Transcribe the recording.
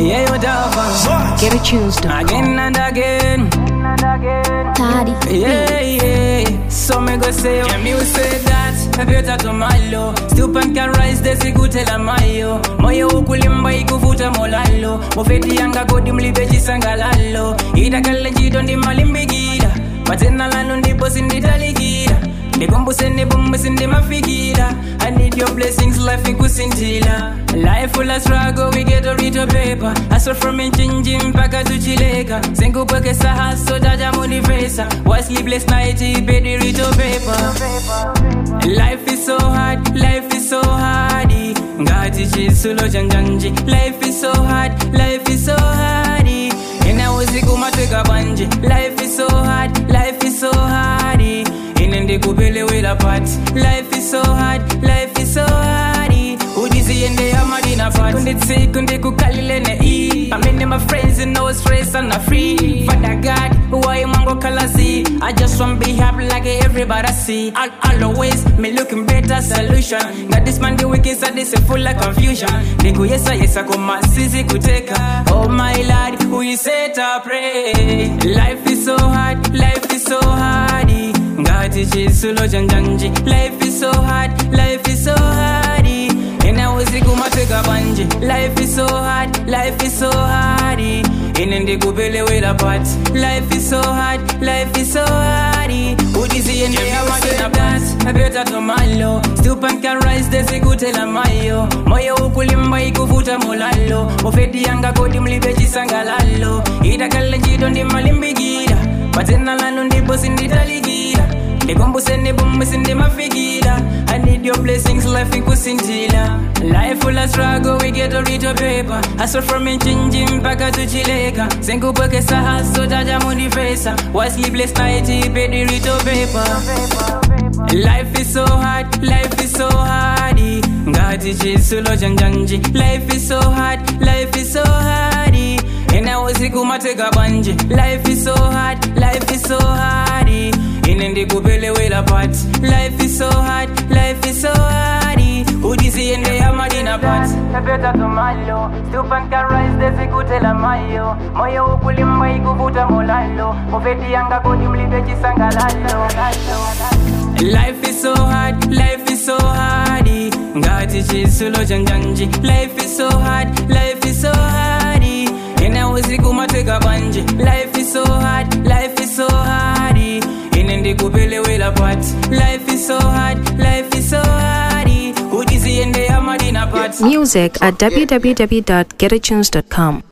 Yeah, you dog. GetAtunes.com. Again and again. Toddy. Yeah. So me go say, can you say that? I better to malo. Still pan can rise, desi kutela mayo. Moyo ukulimba ikuvuta molalo. Mofeti yanga kodi mlibeji sangalalo. Ida kalejido ndi malimbigira. Matena lano ndipo sinditalikira. Nikumbuse nibumbe sindi mafikira. I need your blessings, life ikusintila. Life full of struggle, we get a little paper. Hustle from Inchinji mpaka tuchileka. Sengu peke saha so jaja motivesa. Why sleepless night, pay the little paper. Life is so hard, life is so hard. Ngati chisulo janjanji. Life is so hard, life is so hard. Ina usiku matweka banje. Life is so hard, life is so hard. Inende kubele wela pat. Life is so hard, life is so hard. Udisi ende ya madina fat. Kunde kukalile ne e. I'm in my friends and no stress and not free. Father God, who are you mango kalasi? I just want be happy like everybody see. I'll always me looking better solution. Got this man the wicked side is full of confusion. Niku yesa kuma sisi kuteka. Oh my Lord, who you set up pray. Life is so hard, life is so hard. Ngati chisulo janjanji. Life is so hard, life is so hard. Ina usiku matweka banje. Life is so hard, life is so hard. Inende kubele wela pat. Life is so hard, life is so hard. Udisi ende ya madina pat. I better to malo. Still pan can rise, desi kutela mayo. Moyo ukulimba ikuvuta molalo. Mofeti yanga kodi mlibeji sangalalo. Ida kalejido ndi malimbigira. Matena lano ndipo sinditalikira. Nikumbuse nibumbe sindi mafikira. I need your blessings, life ikusintila. Life full of struggle, we get a little paper. Hustle from Inchinji mpaka tuchileka. Sengu peke saha so jaja motivesa. Why sleepless night, pay the little paper. Life is so hard, life is so hard. Ngati chisulo janjanji. Life is so hard, life is so hard. Ina usiku matweka banje. Life is so hard, life is so hard. Inende kubele wela pat. Life is so hard, life is so hard. Udisi ende ya madina pat. Better to malo. Still pan can rise, desi kutela mayo. Moyo ukulimba ikuvuta molalo. Mofeti yanga kodi mlibeji sangalalo. Life is so hard, life is so hard. Ngati chisulo janjanji. Life is so hard, life is so hard. Ina usiku matweka banje. Life is so hard, life is so hard. Inende kubele wela pat. Life is so hard, life is so hard. Udisi ende ya madina pat. Music at www.getatunes.com.